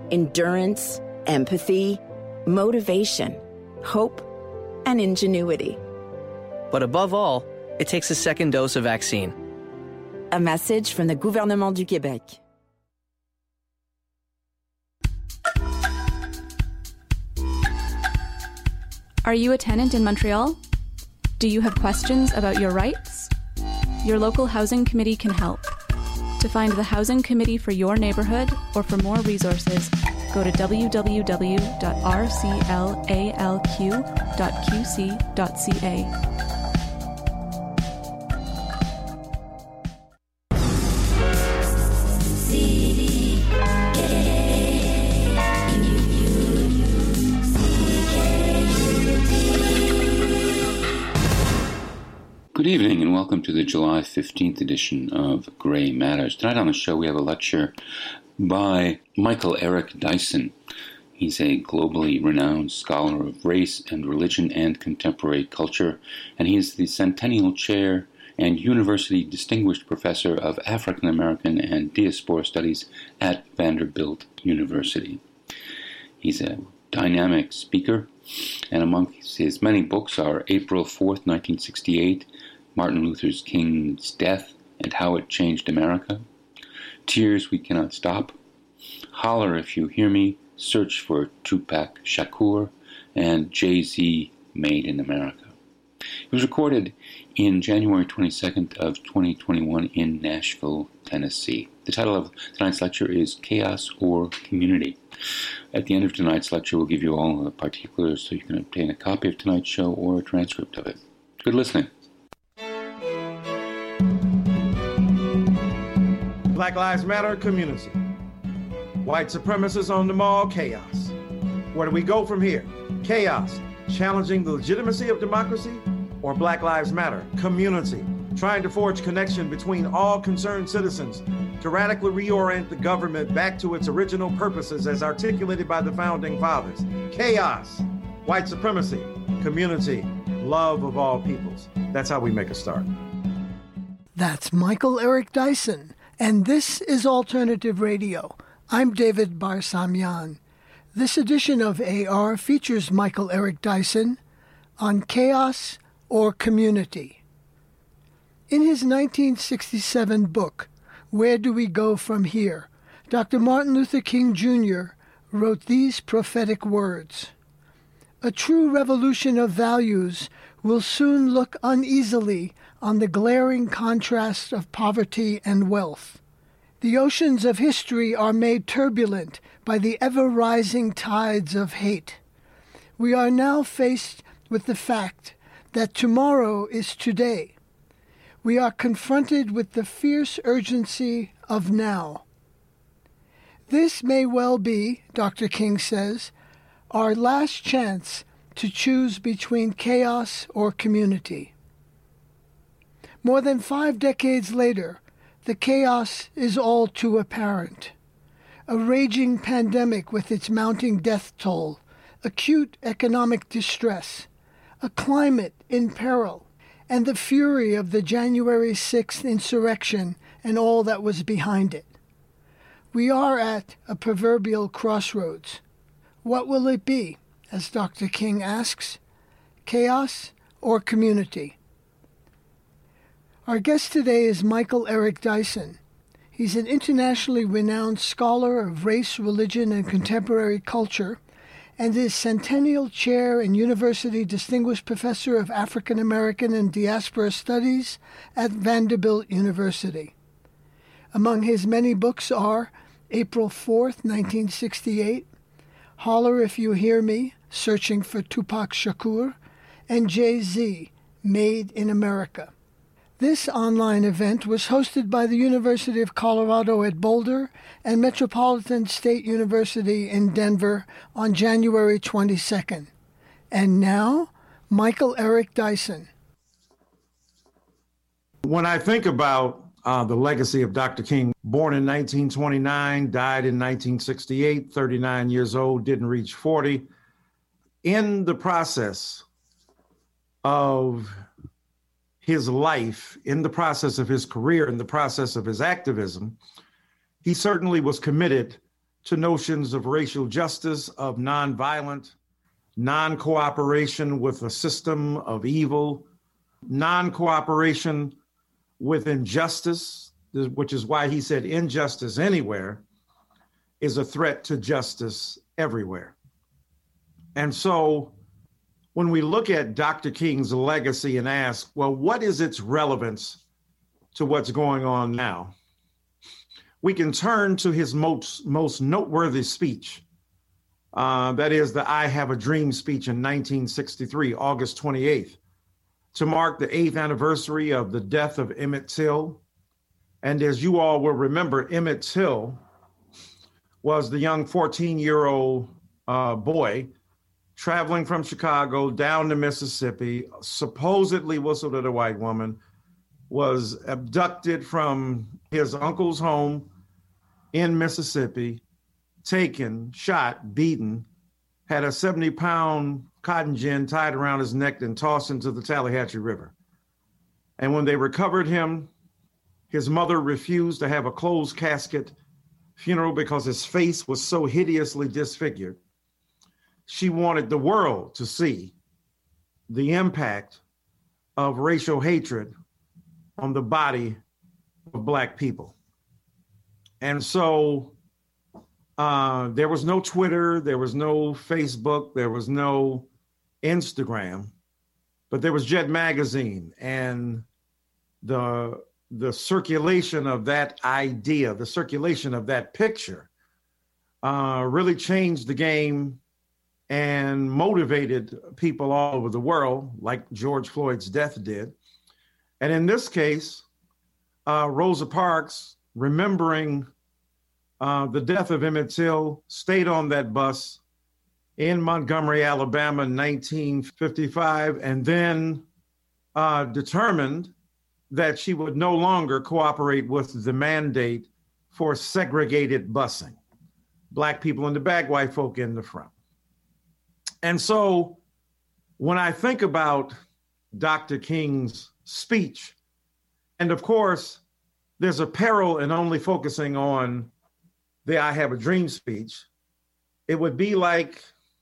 endurance, empathy, motivation, hope, and ingenuity. But above all, it takes a second dose of vaccine. A message from the Gouvernement du Québec. Are you a tenant in Montreal? Do you have questions about your rights? Your local housing committee can help. To find the housing committee for your neighborhood or for more resources, go to www.rclalq.qc.ca. Good evening and welcome to the July 15th edition of Gray Matters. Tonight on the show we have a lecture by Michael Eric Dyson. He's a globally renowned scholar of race and religion and contemporary culture, and he is the Centennial Chair and University Distinguished Professor of African American and Diaspora Studies at Vanderbilt University. He's a dynamic speaker, and amongst his many books are April 4th, 1968, Martin Luther King's Death and How It Changed America, Tears We Cannot Stop, Holler If You Hear Me, Search for Tupac Shakur, and Jay-Z Made in America. It was recorded in January 22nd of 2021 in Nashville, Tennessee. The title of tonight's lecture is Chaos or Community. At the end of tonight's lecture, we'll give you all the particulars so you can obtain a copy of tonight's show or a transcript of it. Good listening. Black Lives Matter community. White supremacists on the mall, chaos. Where do we go from here? Chaos, challenging the legitimacy of democracy, or Black Lives Matter community, trying to forge connection between all concerned citizens to radically reorient the government back to its original purposes as articulated by the founding fathers. Chaos, white supremacy, community, love of all peoples. That's how we make a start. That's Michael Eric Dyson, and this is Alternative Radio. I'm David Barsamian. This edition of AR features Michael Eric Dyson on chaos or community. In his 1967 book, Where Do We Go From Here?, Dr. Martin Luther King Jr. wrote these prophetic words: "A true revolution of values will soon look uneasily on the glaring contrast of poverty and wealth. The oceans of history are made turbulent by the ever-rising tides of hate. We are now faced with the fact that tomorrow is today. We are confronted with the fierce urgency of now. This may well be," Dr. King says, "our last chance to choose between chaos or community." More than 5 decades later, the chaos is all too apparent. A raging pandemic with its mounting death toll, acute economic distress, a climate in peril, and the fury of the January 6th insurrection and all that was behind it. We are at a proverbial crossroads. What will it be, as Dr. King asks? Chaos or community? Our guest today is Michael Eric Dyson. He's an internationally renowned scholar of race, religion, and contemporary culture, and is Centennial Chair and University Distinguished Professor of African American and Diaspora Studies at Vanderbilt University. Among his many books are April 4th, 1968, Holler If You Hear Me, Searching for Tupac Shakur, and Jay-Z, Made in America. This online event was hosted by the University of Colorado at Boulder and Metropolitan State University in Denver on January 22nd. And now, Michael Eric Dyson. When I think about the legacy of Dr. King, born in 1929, died in 1968, 39 years old, didn't reach 40. In the process of his life, in the process of his career, in the process of his activism, he certainly was committed to notions of racial justice, of nonviolent, non-cooperation with a system of evil, non-cooperation with injustice, which is why he said injustice anywhere is a threat to justice everywhere. And so when we look at Dr. King's legacy and ask, well, what is its relevance to what's going on now? We can turn to his most noteworthy speech. That is the I Have a Dream speech in 1963, August 28th, to mark the 8th anniversary of the death of Emmett Till. And as you all will remember, Emmett Till was the young 14-year-old boy traveling from Chicago down to Mississippi, supposedly whistled at a white woman, was abducted from his uncle's home in Mississippi, taken, shot, beaten, had a 70-pound cotton gin tied around his neck and tossed into the Tallahatchie River. And when they recovered him, his mother refused to have a closed casket funeral because his face was so hideously disfigured. She wanted the world to see the impact of racial hatred on the body of Black people. And so there was no Twitter, there was no Facebook, there was no Instagram, but there was Jet Magazine, and the circulation of that idea, the circulation of that picture really changed the game and motivated people all over the world, like George Floyd's death did. And in this case, Rosa Parks, remembering the death of Emmett Till, stayed on that bus in Montgomery, Alabama in 1955, and then determined that she would no longer cooperate with the mandate for segregated busing. Black people in the back, white folk in the front. And so when I think about Dr. King's speech, and of course, there's a peril in only focusing on the I Have a Dream speech. It would be like,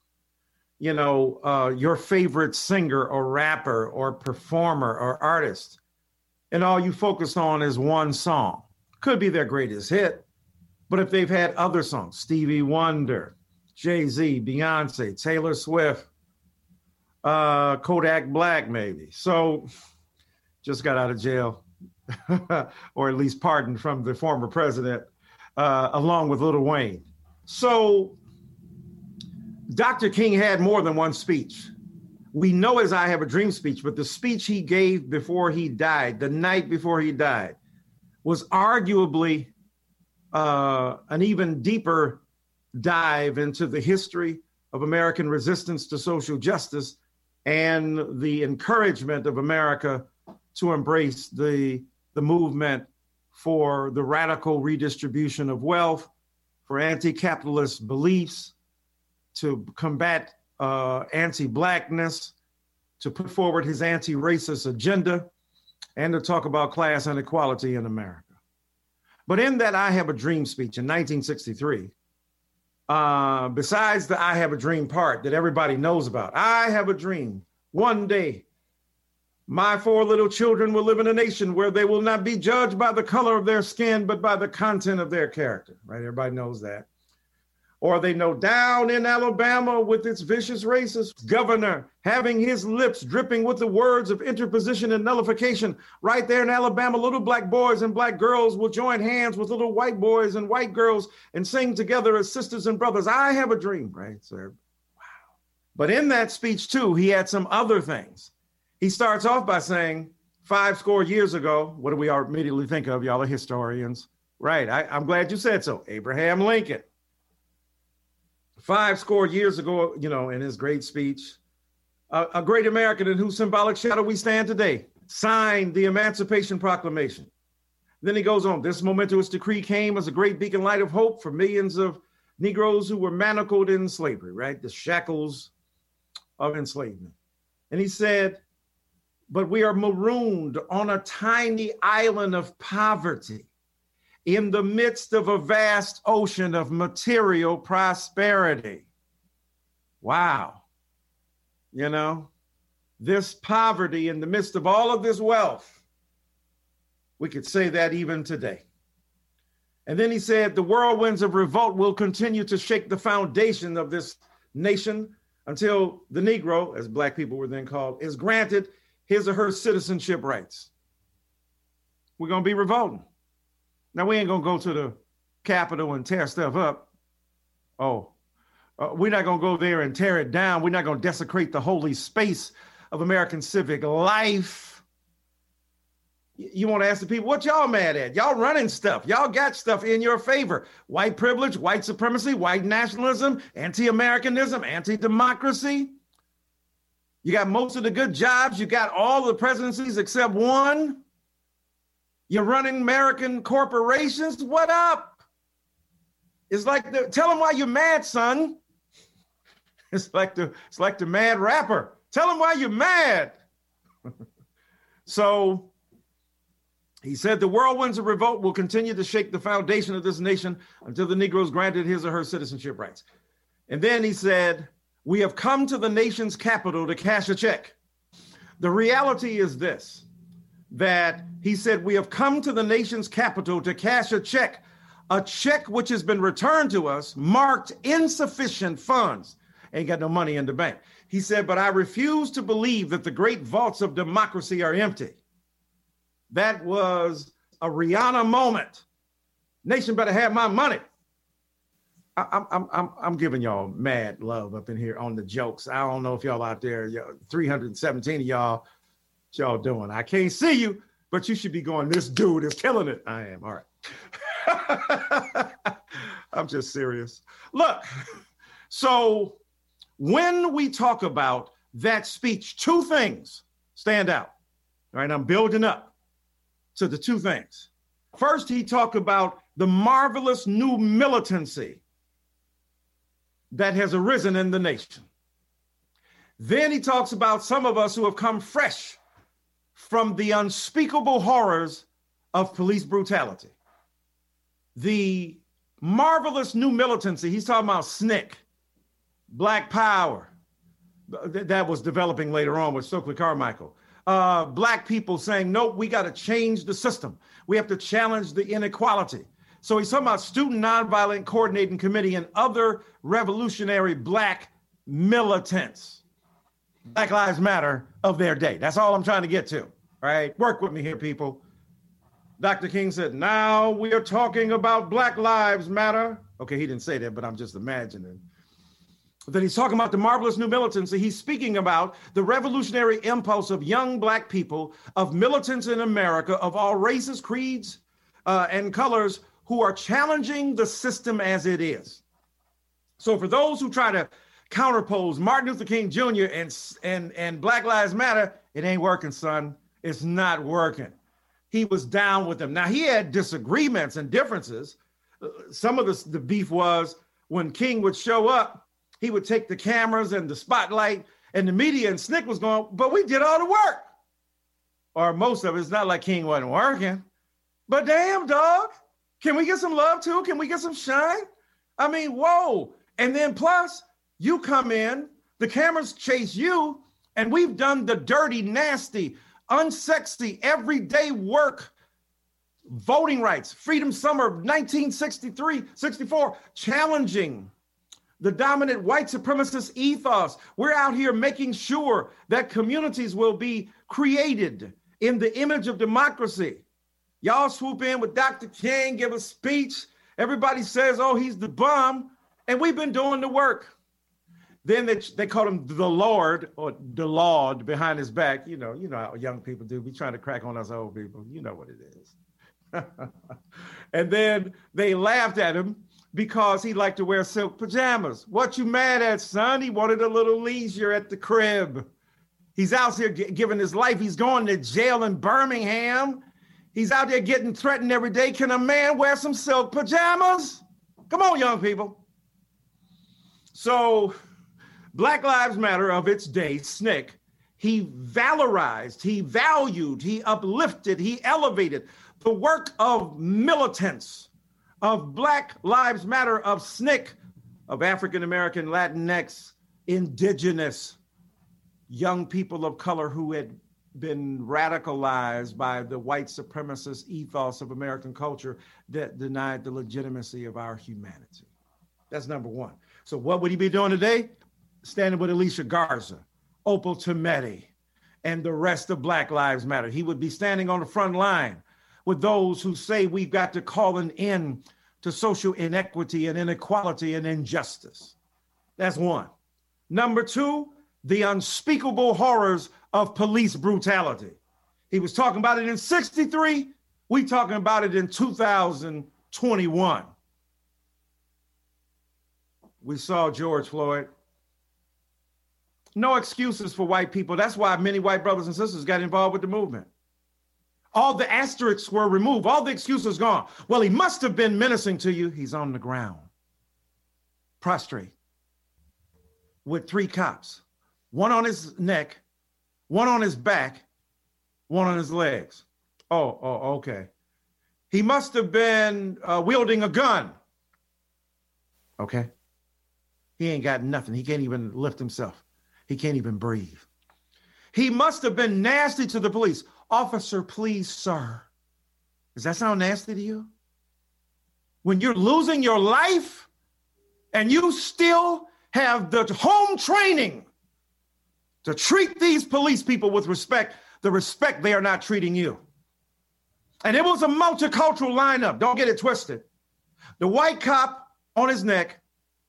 your favorite singer or rapper or performer or artist, and all you focus on is one song. Could be their greatest hit, but if they've had other songs, Stevie Wonder, Jay-Z, Beyonce, Taylor Swift, Kodak Black, maybe. So just got out of jail, or at least pardoned from the former president, along with Lil Wayne. So Dr. King had more than one speech. We know his I Have a Dream speech, but the speech he gave before he died, the night before he died, was arguably an even deeper dive into the history of American resistance to social justice and the encouragement of America to embrace the movement for the radical redistribution of wealth, for anti-capitalist beliefs, to combat anti-Blackness, to put forward his anti-racist agenda, and to talk about class inequality in America. But in that I Have a Dream speech in 1963, besides the I Have a Dream part that everybody knows about, I have a dream. One day, my 4 little children will live in a nation where they will not be judged by the color of their skin, but by the content of their character, right? Everybody knows that. Or they know down in Alabama with its vicious racist governor having his lips dripping with the words of interposition and nullification. Right there in Alabama, little Black boys and Black girls will join hands with little white boys and white girls and sing together as sisters and brothers. I have a dream, right, sir? Wow. But in that speech, too, he had some other things. He starts off by saying, 50 years ago, what do we immediately think of? Y'all are historians. Right, I'm glad you said so. Abraham Lincoln. 50 years ago, in his great speech, a great American in whose symbolic shadow we stand today, signed the Emancipation Proclamation. Then he goes on, this momentous decree came as a great beacon light of hope for millions of Negroes who were manacled in slavery, right? The shackles of enslavement. And he said, but we are marooned on a tiny island of poverty in the midst of a vast ocean of material prosperity. Wow. You know, this poverty in the midst of all of this wealth, we could say that even today. And then he said, the whirlwinds of revolt will continue to shake the foundation of this nation until the Negro, as black people were then called, is granted his or her citizenship rights. We're going to be revolting. Now, we ain't going to go to the Capitol and tear stuff up. We're not going to go there and tear it down. We're not going to desecrate the holy space of American civic life. You want to ask the people, what y'all mad at? Y'all running stuff. Y'all got stuff in your favor. White privilege, white supremacy, white nationalism, anti-Americanism, anti-democracy. You got most of the good jobs. You got all the presidencies except one. You're running American corporations. What up? It's like tell them why you're mad, son. It's like the mad rapper. Tell them why you're mad. So he said the whirlwinds of revolt will continue to shake the foundation of this nation until the Negroes granted his or her citizenship rights. And then he said, we have come to the nation's capital to cash a check. The reality is this, that he said, we have come to the nation's capital to cash a check which has been returned to us, marked insufficient funds. Ain't got no money in the bank. He said, but I refuse to believe that the great vaults of democracy are empty. That was a Rihanna moment. Nation better have my money. I'm giving y'all mad love up in here on the jokes. I don't know if y'all out there, 317 of y'all, what y'all doing? I can't see you, but you should be going, this dude is killing it. I am, all right. I'm just serious. Look, so when we talk about that speech, two things stand out. All right, I'm building up to the two things. First, he talked about the marvelous new militancy that has arisen in the nation. Then he talks about some of us who have come fresh from the unspeakable horrors of police brutality. The marvelous new militancy, he's talking about SNCC, Black Power, that was developing later on with Stokely Carmichael. Black people saying, nope, we got to change the system. We have to challenge the inequality. So he's talking about Student Nonviolent Coordinating Committee and other revolutionary Black militants, Black Lives Matter of their day. That's all I'm trying to get to, right? Work with me here, people. Dr. King said, now we are talking about Black Lives Matter. Okay, he didn't say that, but I'm just imagining. That he's talking about the marvelous new militancy. He's speaking about the revolutionary impulse of young Black people, of militants in America, of all races, creeds, and colors, who are challenging the system as it is. So for those who try to counterpose Martin Luther King Jr. and Black Lives Matter, it ain't working, son. It's not working. He was down with them. Now, he had disagreements and differences. Some of the beef was when King would show up, he would take the cameras and the spotlight and the media, and SNCC was going, but we did all the work. Or most of it. It's not like King wasn't working. But damn, dog, can we get some love too? Can we get some shine? I mean, whoa. And then plus, you come in, the cameras chase you, and we've done the dirty, nasty, unsexy, everyday work, voting rights, Freedom Summer of 1963, 64, challenging the dominant white supremacist ethos. We're out here making sure that communities will be created in the image of democracy. Y'all swoop in with Dr. King, give a speech. Everybody says, oh, he's the bum. And we've been doing the work. Then they call him the Lord, or the Lord behind his back. You know how young people do. Be trying to crack on us old people. You know what it is. And then they laughed at him because he liked to wear silk pajamas. What you mad at, son? He wanted a little leisure at the crib. He's out here giving his life. He's going to jail in Birmingham. He's out there getting threatened every day. Can a man wear some silk pajamas? Come on, young people. So Black Lives Matter of its day, SNCC, he valorized, he valued, he uplifted, he elevated the work of militants, of Black Lives Matter, of SNCC, of African American, Latinx, indigenous, young people of color who had been radicalized by the white supremacist ethos of American culture that denied the legitimacy of our humanity. That's number one. So what would he be doing today? Standing with Alicia Garza, Opal Tometi, and the rest of Black Lives Matter. He would be standing on the front line with those who say we've got to call an end to social inequity and inequality and injustice. That's one. Number two, the unspeakable horrors of police brutality. He was talking about it in 63. We talking about it in 2021. We saw George Floyd. No excuses for white people. That's why many white brothers and sisters got involved with the movement. All the asterisks were removed. All the excuses gone. Well, he must have been menacing to you. He's on the ground, prostrate, with 3 cops, one on his neck, one on his back, one on his legs. Oh, okay. He must have been wielding a gun. Okay. He ain't got nothing. He can't even lift himself. He can't even breathe. He must have been nasty to the police. Officer, please, sir. Does that sound nasty to you? When you're losing your life and you still have the home training to treat these police people with respect, the respect they are not treating you. And it was a multicultural lineup. Don't get it twisted. The white cop on his neck,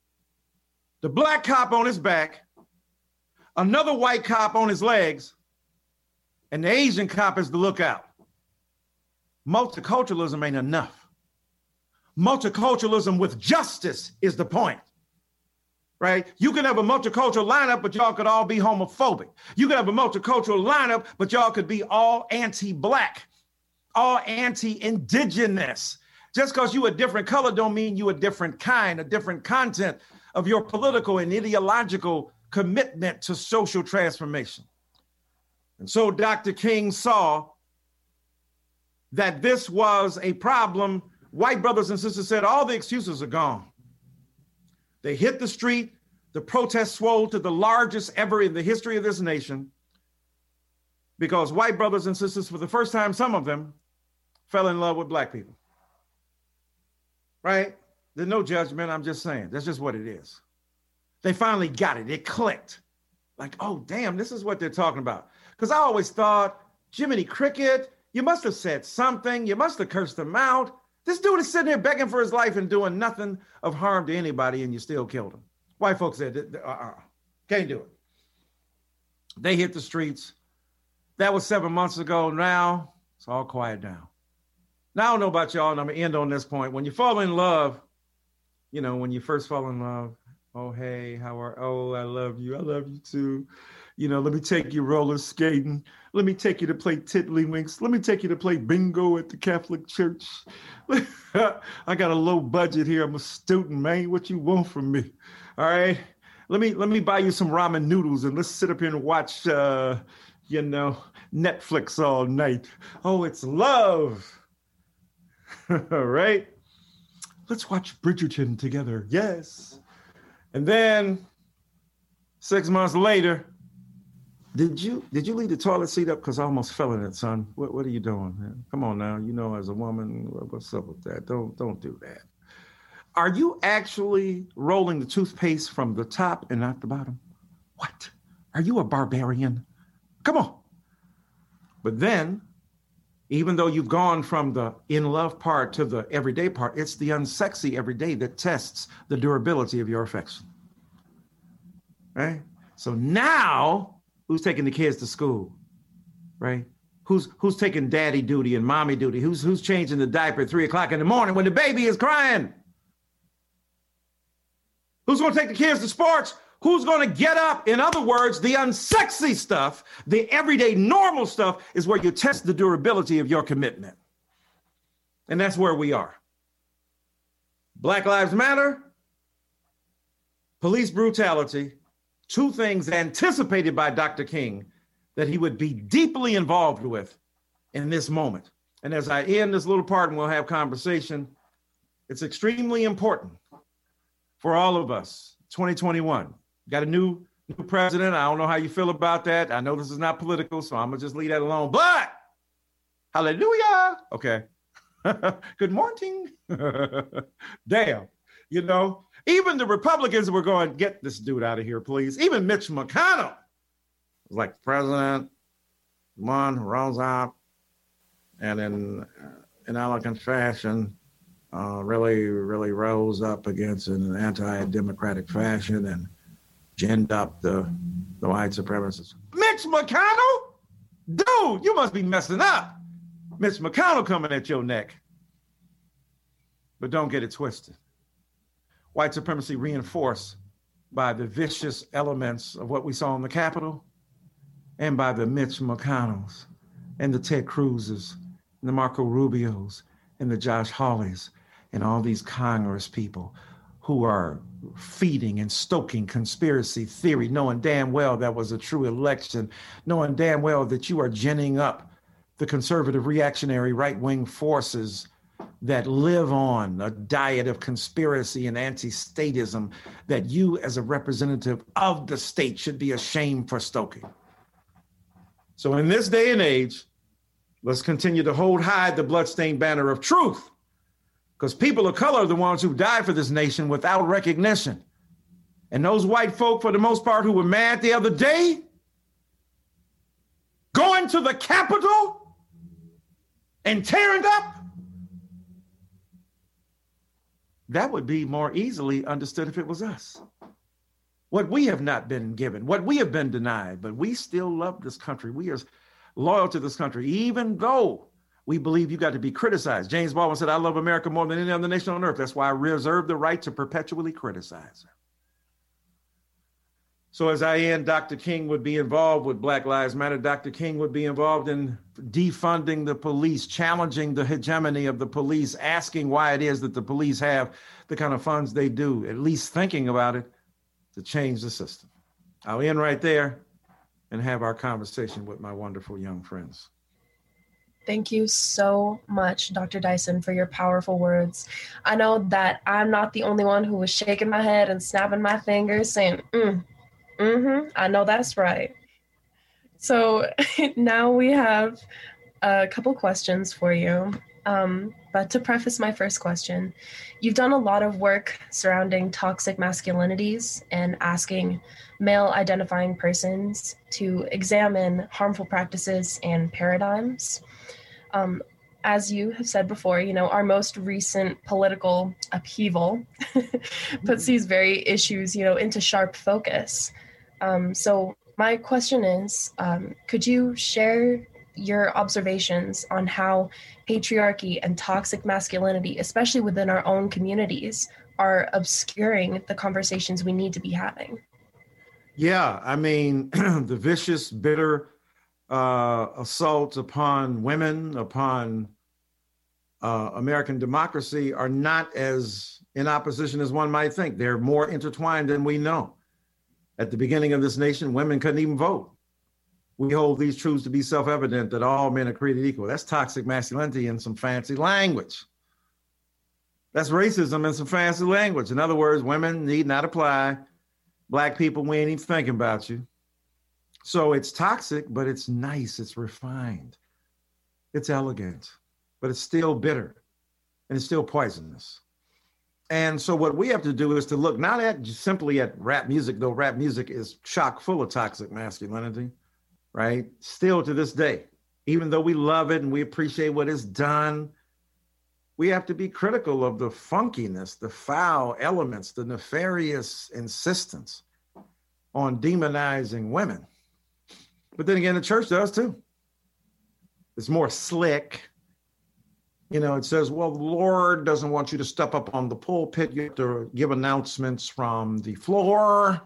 the black cop on his back, another white cop on his legs, and the Asian cop is the lookout. Multiculturalism ain't enough. Multiculturalism with justice is the point, right? You can have a multicultural lineup, but y'all could all be homophobic. You could have a multicultural lineup, but y'all could be all anti-Black, all anti-indigenous. Just because you a different color don't mean you a different kind, a different content of your political and ideological commitment to social transformation. And so Dr. King saw that this was a problem. White brothers and sisters said, all the excuses are gone. They hit the street. The protests swelled to the largest ever in the history of this nation because white brothers and sisters, for the first time, some of them fell in love with Black people. Right? There's no judgment. I'm just saying. That's just what it is. They finally got it. It clicked. Like, oh, damn, this is what they're talking about. Because I always thought, Jiminy Cricket, you must have said something. You must have cursed him out. This dude is sitting here begging for his life and doing nothing of harm to anybody, and you still killed him. White folks said, can't do it. They hit the streets. That was 7 months ago. Now, it's all quiet down. Now, I don't know about y'all, and I'm going to end on this point. When you fall in love, you know, when you first fall in love, oh, hey, I love you too. You know, let me take you roller skating. Let me take you to play tiddlywinks. Let me take you to play bingo at the Catholic Church. I got a low budget here. I'm a student, man. What you want from me? All right. Let me buy you some ramen noodles and let's sit up here and watch, Netflix all night. Oh, it's love. All right. Let's watch Bridgerton together. Yes. And then 6 months later, did you leave the toilet seat up? Because I almost fell in it, son. What are you doing, man? Come on now. You know, as a woman, what's up with that? Don't do that. Are you actually rolling the toothpaste from the top and not the bottom? What? Are you a barbarian? Come on. But then, even though you've gone from the in love part to the everyday part, it's the unsexy everyday that tests the durability of your affection. Right? So now, who's taking the kids to school? Right? Who's taking daddy duty and mommy duty? Who's changing the diaper at 3 o'clock in the morning when the baby is crying? Who's going to take the kids to sports? Who's going to get up? In other words, the unsexy stuff, the everyday normal stuff is where you test the durability of your commitment. And that's where we are. Black Lives Matter, police brutality, two things anticipated by Dr. King that he would be deeply involved with in this moment. And as I end this little part and we'll have conversation, it's extremely important for all of us. 2021, got a new president. I don't know how you feel about that. I know this is not political, so I'm gonna just leave that alone. But hallelujah. Okay. Good morning. Damn. You know, even the Republicans were going, get this dude out of here, please. Even Mitch McConnell was like, president, one rolls out, and in elegant fashion, really rose up against an anti-democratic fashion and ginned up the white supremacists. Mitch McConnell? Dude, you must be messing up. Mitch McConnell coming at your neck. But don't get it twisted. White supremacy reinforced by the vicious elements of what we saw in the Capitol and by the Mitch McConnells and the Ted Cruzes and the Marco Rubios and the Josh Hawleys and all these Congress people who are feeding and stoking conspiracy theory, knowing damn well that was a true election, knowing damn well that you are ginning up the conservative reactionary right-wing forces that live on a diet of conspiracy and anti-statism that you as a representative of the state should be ashamed for stoking. So in this day and age, let's continue to hold high the bloodstained banner of truth, because people of color are the ones who died for this nation without recognition. And those white folk, for the most part, who were mad the other day, going to the Capitol and tearing up, that would be more easily understood if it was us. What we have not been given, what we have been denied, but we still love this country. We are loyal to this country, even though we believe you got to be criticized. James Baldwin said, I love America more than any other nation on earth. That's why I reserve the right to perpetually criticize her. So as I end, Dr. King would be involved with Black Lives Matter. Dr. King would be involved in defunding the police, challenging the hegemony of the police, asking why it is that the police have the kind of funds they do, at least thinking about it to change the system. I'll end right there and have our conversation with my wonderful young friends. Thank you so much, Dr. Dyson, for your powerful words. I know that I'm not the only one who was shaking my head and snapping my fingers saying, I know that's right. So now we have a couple questions for you. But to preface my first question, you've done a lot of work surrounding toxic masculinities and asking male identifying persons to examine harmful practices and paradigms. As you have said before, you know, our most recent political upheaval puts these very issues, you know, into sharp focus. So my question is, could you share your observations on how patriarchy and toxic masculinity, especially within our own communities, are obscuring the conversations we need to be having? Yeah, I mean, the vicious, bitter assaults upon women, upon American democracy are not as in opposition as one might think. They're more intertwined than we know. At the beginning of this nation, women couldn't even vote. We hold these truths to be self-evident that all men are created equal. That's toxic masculinity in some fancy language. That's racism in some fancy language. In other words, women need not apply. Black people, we ain't even thinking about you. So it's toxic, but it's nice, it's refined, it's elegant, but it's still bitter and it's still poisonous. And so what we have to do is to look not at simply at rap music, though rap music is chock full of toxic masculinity, right? Still to this day, even though we love it and we appreciate what it's done, we have to be critical of the funkiness, the foul elements, the nefarious insistence on demonizing women. But then again, the church does too. It's more slick. You know, it says, well, the Lord doesn't want you to step up on the pulpit. You have to give announcements from the floor.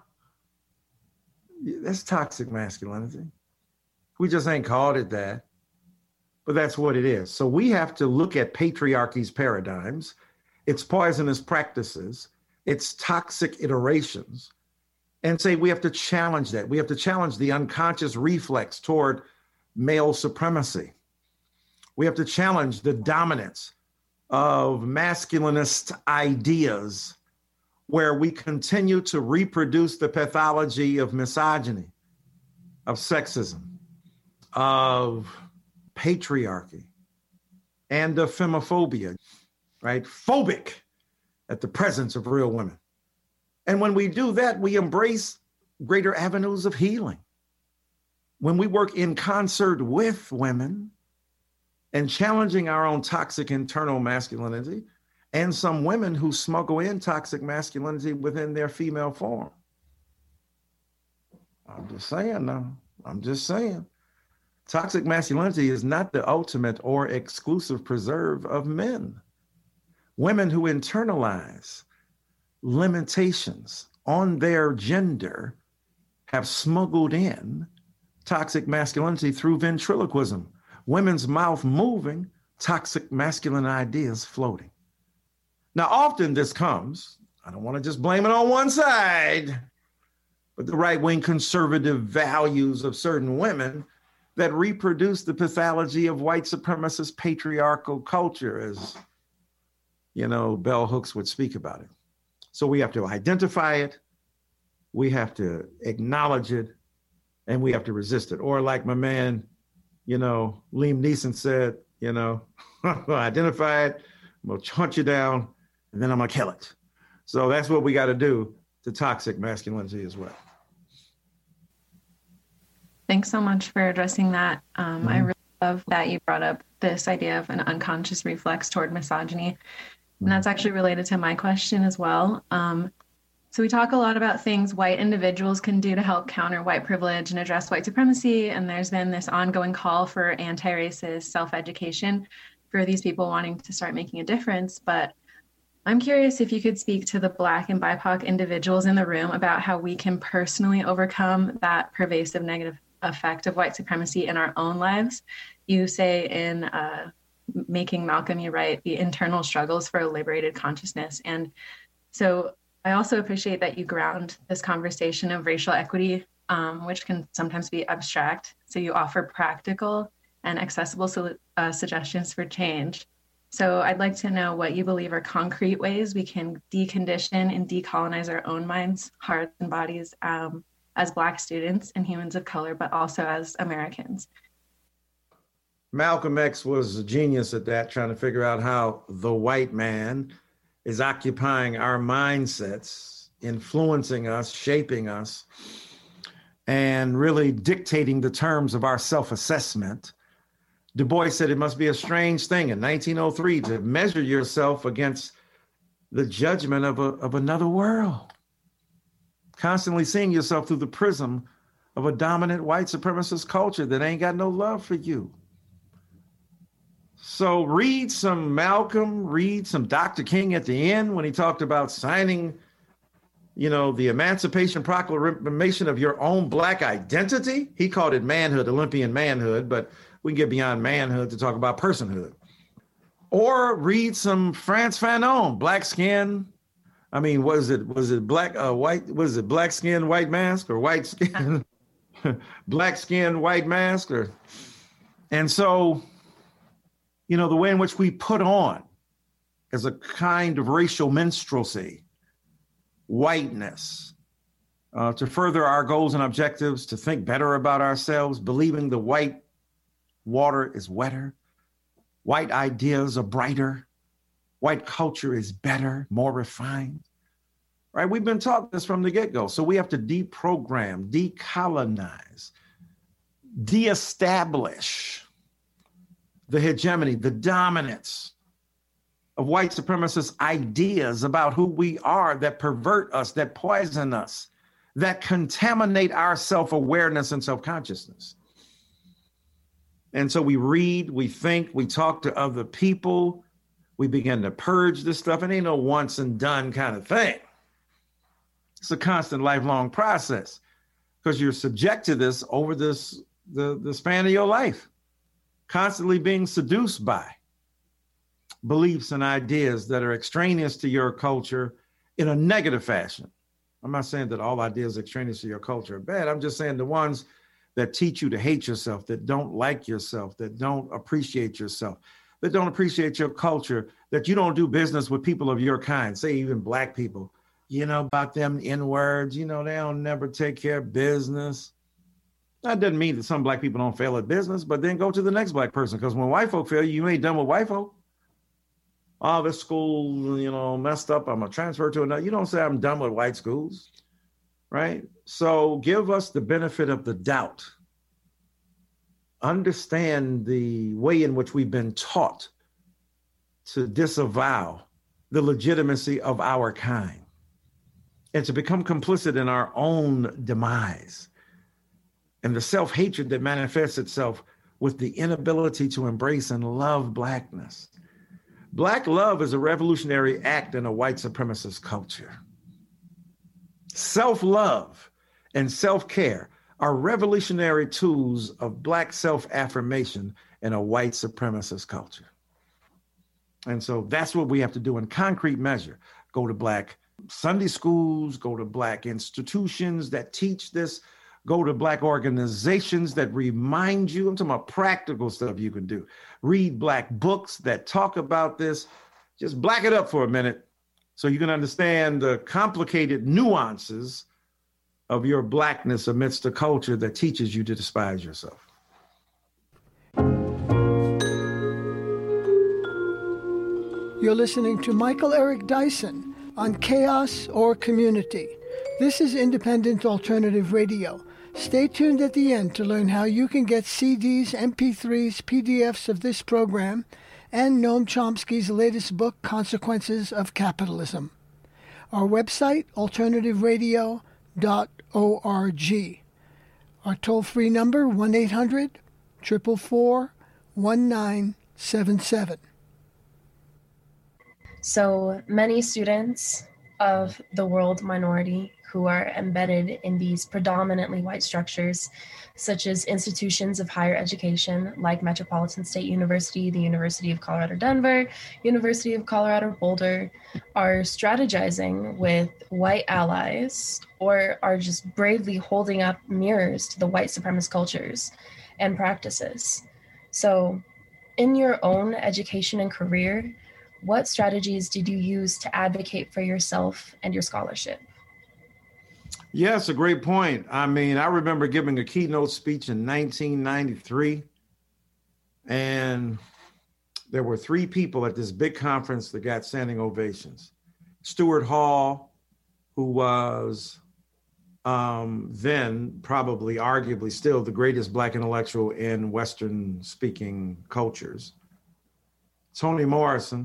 That's toxic masculinity. We just ain't called it that, but that's what it is. So we have to look at patriarchy's paradigms, its poisonous practices, its toxic iterations, and say we have to challenge that. We have to challenge the unconscious reflex toward male supremacy. We have to challenge the dominance of masculinist ideas where we continue to reproduce the pathology of misogyny, of sexism, of patriarchy, and of femophobia, right? Phobic at the presence of real women. And when we do that, we embrace greater avenues of healing. When we work in concert with women and challenging our own toxic internal masculinity, and some women who smuggle in toxic masculinity within their female form. I'm just saying now, I'm just saying. Toxic masculinity is not the ultimate or exclusive preserve of men. Women who internalize limitations on their gender have smuggled in toxic masculinity through ventriloquism. Women's mouth moving, toxic masculine ideas floating. Now, often this comes, I don't want to just blame it on one side, but the right-wing conservative values of certain women that reproduce the pathology of white supremacist patriarchal culture, as, you know, bell hooks would speak about it. So we have to identify it, we have to acknowledge it, and we have to resist it. Or like my man, you know, Liam Neeson said, you know, identify it, I'm gonna hunt you down, and then I'm gonna kill it. So that's what we gotta do to toxic masculinity as well. Thanks so much for addressing that. I really love that you brought up this idea of an unconscious reflex toward misogyny. And that's actually related to my question as well. So we talk a lot about things white individuals can do to help counter white privilege and address white supremacy. And there's been this ongoing call for anti-racist self-education for these people wanting to start making a difference. But I'm curious if you could speak to the Black and BIPOC individuals in the room about how we can personally overcome that pervasive negative effect of white supremacy in our own lives. You say in Making Malcolm You Right, the internal struggles for a liberated consciousness. And so I also appreciate that you ground this conversation of racial equity, which can sometimes be abstract. So you offer practical and accessible suggestions for change. So I'd like to know what you believe are concrete ways we can decondition and decolonize our own minds, hearts, and bodies as Black students and humans of color, but also as Americans. Malcolm X was a genius at that, trying to figure out how the white man is occupying our mindsets, influencing us, shaping us, and really dictating the terms of our self-assessment. Du Bois said it must be a strange thing in 1903 to measure yourself against the judgment of another world, constantly seeing yourself through the prism of a dominant white supremacist culture that ain't got no love for you. So read some Malcolm, read some Dr. King at the end when he talked about signing, you know, the Emancipation Proclamation of your own Black identity. He called it manhood, Olympian manhood, but we can get beyond manhood to talk about personhood. Or read some Frantz Fanon, Black Skin. I mean, was it black, white, was it Black Skin, White Mask, or White Skin, Black Skin, White Mask? And so, you know, the way in which we put on as a kind of racial minstrelsy, whiteness, to further our goals and objectives, to think better about ourselves, believing the white water is wetter, white ideas are brighter, white culture is better, more refined, right? We've been taught this from the get-go. So we have to deprogram, decolonize, deestablish the hegemony, the dominance of white supremacist ideas about who we are that pervert us, that poison us, that contaminate our self-awareness and self-consciousness. And so we read, we think, we talk to other people, we begin to purge this stuff. It ain't no once and done kind of thing. It's a constant lifelong process because you're subject to this over the span of your life, constantly being seduced by beliefs and ideas that are extraneous to your culture in a negative fashion. I'm not saying that all ideas extraneous to your culture are bad. I'm just saying the ones that teach you to hate yourself, that don't like yourself, that don't appreciate yourself, that don't appreciate your culture, that you don't do business with people of your kind, say even Black people, you know, about them N-words, you know, they don't never take care of business. That doesn't mean that some Black people don't fail at business, but then go to the next Black person, because when white folk fail, you ain't done with white folk. Oh, this school, you know, messed up, I'm gonna transfer to another. You don't say I'm done with white schools, right? So give us the benefit of the doubt. Understand the way in which we've been taught to disavow the legitimacy of our kind and to become complicit in our own demise and the self-hatred that manifests itself with the inability to embrace and love Blackness. Black love is a revolutionary act in a white supremacist culture. Self-love and self-care are revolutionary tools of Black self-affirmation in a white supremacist culture. And so that's what we have to do in concrete measure. Go to Black Sunday schools, go to Black institutions that teach this, go to Black organizations that remind you. I'm talking about practical stuff you can do. Read Black books that talk about this. Just black it up for a minute so you can understand the complicated nuances of your Blackness amidst a culture that teaches you to despise yourself. You're listening to Michael Eric Dyson on Chaos or Community. This is Independent Alternative Radio. Stay tuned at the end to learn how you can get CDs, MP3s, PDFs of this program, and Noam Chomsky's latest book, Consequences of Capitalism. Our website, alternativeradio.org. Our toll-free number, 1-800-444-1977. So many students of the world minority who are embedded in these predominantly white structures, such as institutions of higher education like Metropolitan State University, the University of Colorado Denver, University of Colorado Boulder, are strategizing with white allies or are just bravely holding up mirrors to the white supremacist cultures and practices. So in your own education and career, what strategies did you use to advocate for yourself and your scholarship? Yes, a great point. I mean, I remember giving a keynote speech in 1993, and there were 3 people at this big conference that got standing ovations. Stuart Hall, who was then probably arguably still the greatest Black intellectual in Western speaking cultures. Toni Morrison,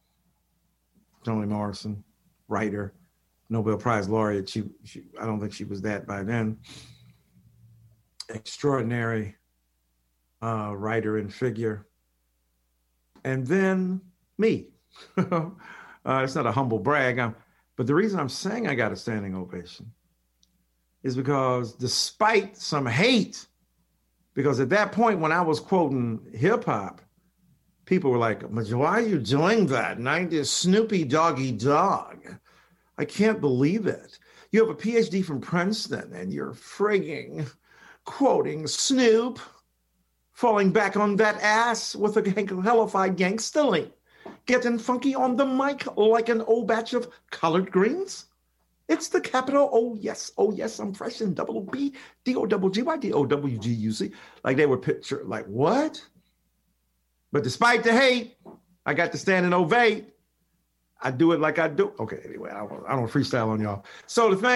writer, Nobel Prize laureate. She I don't think she was that by then. Extraordinary writer and figure. And then me. It's not a humble brag, but the reason I'm saying I got a standing ovation is because despite some hate, because at that point when I was quoting hip hop, people were like, why are you doing that? 90s Snoopy Doggy Dog. I can't believe it. You have a PhD from Princeton and you're frigging quoting Snoop, falling back on that ass with a hellified gangsterly, getting funky on the mic like an old batch of collard greens. It's the capital oh yes, I'm fresh in double B, D-O-double-G-Y, D-O-W-G-U-C. Like they were picture, like what? But despite the hate, I got to stand and ovate. I do it like I do. Okay, anyway, I don't freestyle on y'all. So the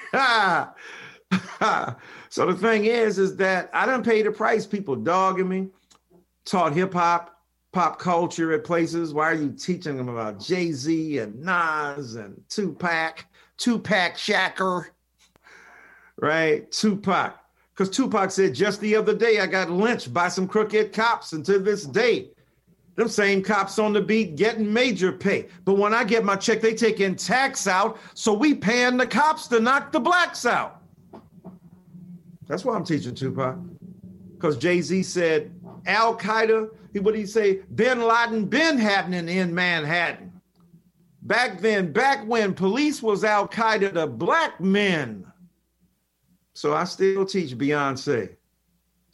thing is that I done paid the price. People dogging me, taught hip hop, pop culture at places. Why are you teaching them about Jay-Z and Nas and Tupac Shakur, right? Tupac. Because Tupac said, just the other day, I got lynched by some crooked cops, and to this day, them same cops on the beat getting major pay. But when I get my check, they taking tax out, so we paying the cops to knock the blacks out. That's why I'm teaching Tupac. Because Jay-Z said, Al-Qaeda, what did he say? Bin Laden been happening in Manhattan. Back then, back when police was Al-Qaeda to black men. So I still teach Beyonce.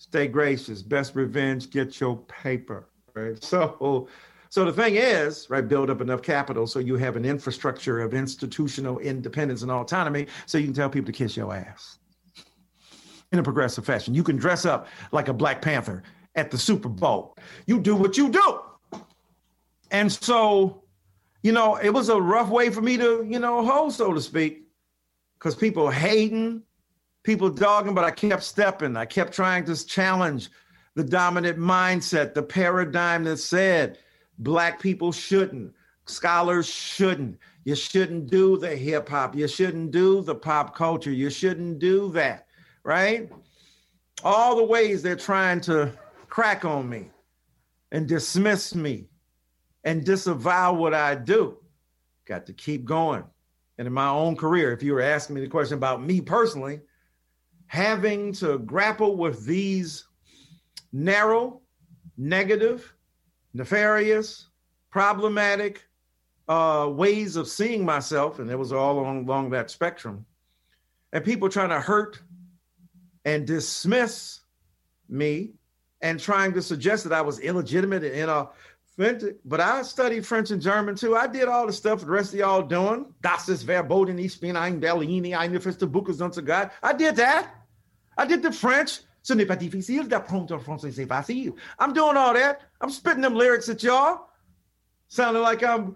Stay gracious. Best revenge, get your paper, right? So the thing is, right, build up enough capital so you have an infrastructure of institutional independence and autonomy so you can tell people to kiss your ass in a progressive fashion. You can dress up like a Black Panther at the Super Bowl. You do what you do. And so, it was a rough way for me to, hold, so to speak, because people hating, people dogging, but I kept stepping. I kept trying to challenge the dominant mindset, the paradigm that said Black people shouldn't, scholars shouldn't. You shouldn't do the hip hop. You shouldn't do the pop culture. You shouldn't do that, right? All the ways they're trying to crack on me and dismiss me and disavow what I do. Got to keep going. And in my own career, if you were asking me the question about me personally, having to grapple with these narrow, negative, nefarious, problematic ways of seeing myself, and it was all along that spectrum, and people trying to hurt and dismiss me and trying to suggest that I was illegitimate and inauthentic. But I studied French and German too. I did all the stuff the rest of y'all doing. Das ist verboten, ich bin ein Berliner, ein feste Buches unter God. I did that. I did the French. Ce n'est pas difficile d'apprendre français, c'est facile. I'm doing all that. I'm spitting them lyrics at y'all. Sounding like I'm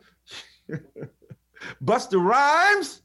Busta Rhymes.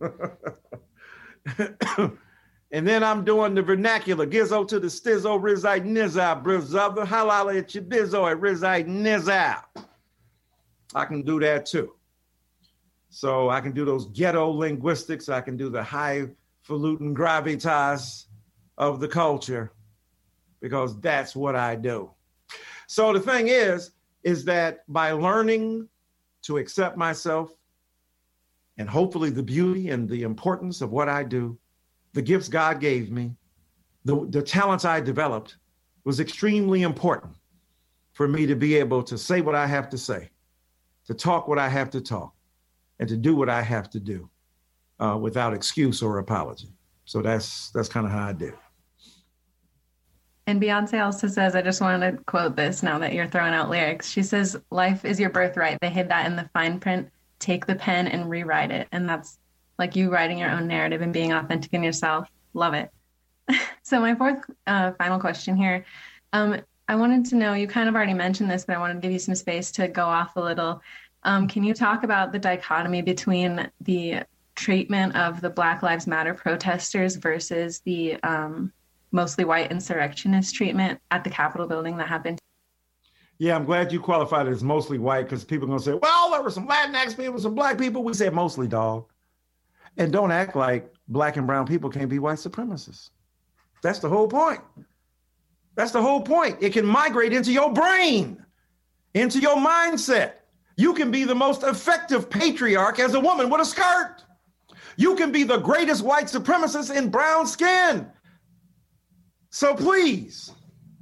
And then I'm doing the vernacular. Gizzo to the stizzo, Rizite Nizza, brother. Halala at your bizzo at Rizite Nizza. I can do that too. So I can do those ghetto linguistics. I can do the highfalutin gravitas of the culture, because that's what I do. So the thing is that by learning to accept myself and hopefully the beauty and the importance of what I do, the gifts God gave me, the talents I developed, was extremely important for me to be able to say what I have to say, to talk what I have to talk, and to do what I have to do without excuse or apology. So that's kind of how I do. And Beyonce also says, I just wanted to quote this now that you're throwing out lyrics. She says, life is your birthright. They hid that in the fine print. Take the pen and rewrite it. And that's like you writing your own narrative and being authentic in yourself. Love it. So my fourth final question here. I wanted to know, you kind of already mentioned this, but I wanted to give you some space to go off a little. Can you talk about the dichotomy between the treatment of the Black Lives Matter protesters versus the mostly white insurrectionist treatment at the Capitol building that happened? Yeah, I'm glad you qualified it as mostly white, because people are going to say, well, there were some Latinx people, some Black people. We said mostly, dog. And don't act like Black and brown people can't be white supremacists. That's the whole point. That's the whole point. It can migrate into your brain, into your mindset. You can be the most effective patriarch as a woman with a skirt. You can be the greatest white supremacist in brown skin. So please,